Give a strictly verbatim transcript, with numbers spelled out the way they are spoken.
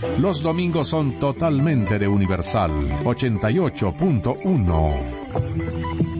Los domingos son totalmente de Universal ochenta y ocho punto uno.